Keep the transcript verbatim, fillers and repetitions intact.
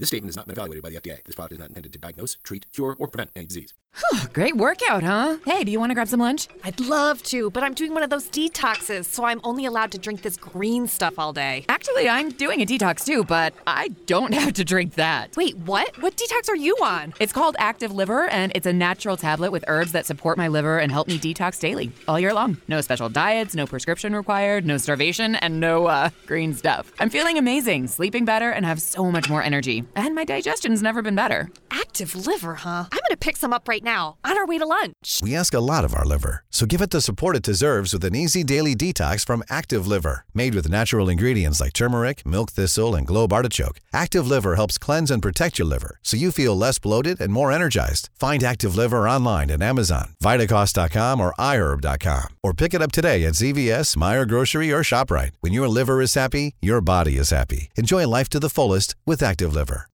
This statement is not been evaluated by the F D A. This product is not intended to diagnose, treat, cure, or prevent any disease. Great workout, huh? Hey, do you want to grab some lunch? I'd love to, but I'm doing one of those detoxes, so I'm only allowed to drink this green stuff all day. Actually, I'm doing a detox too, but I don't have to drink that. Wait, what? What detox are you on? It's called Active Liver, and it's a natural tablet with herbs that support my liver and help me detox daily, all year long. No special diets, no prescription required, no starvation, and no, uh, green stuff. I'm feeling amazing, sleeping better, and have so much more energy. And my digestion's never been better. Active Liver, huh? I'm gonna pick some up right now, on our way to lunch. We ask a lot of our liver, so give it the support it deserves with an easy daily detox from Active Liver. Made with natural ingredients like turmeric, milk thistle, and globe artichoke, Active Liver helps cleanse and protect your liver so you feel less bloated and more energized. Find Active Liver online at Amazon, Vitacost dot com, or i herb dot com. Or pick it up today at C V S, Meijer Grocery, or ShopRite. When your liver is happy, your body is happy. Enjoy life to the fullest with Active Liver.